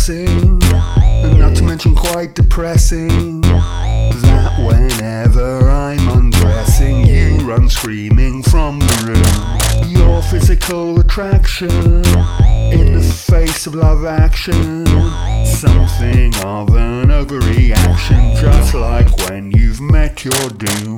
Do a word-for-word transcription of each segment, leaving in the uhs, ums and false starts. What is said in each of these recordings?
pressing, and not to mention quite depressing, that whenever I'm undressing, you run screaming from the room. Your physical attraction in the face of love action, something of an overreaction, just like when you've met your doom.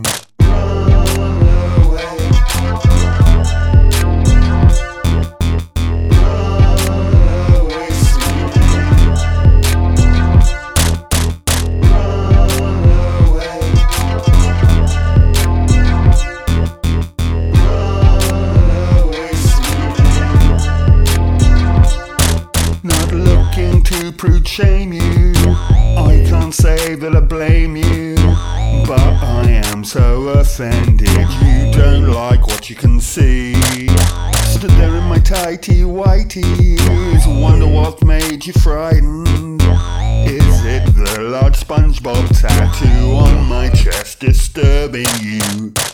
To prude shame you, I can't say that I blame you, but I am so offended you don't like what you can see. Stood there in my tighty whities, wonder what made you frightened. Is it the large SpongeBob tattoo on my chest disturbing you?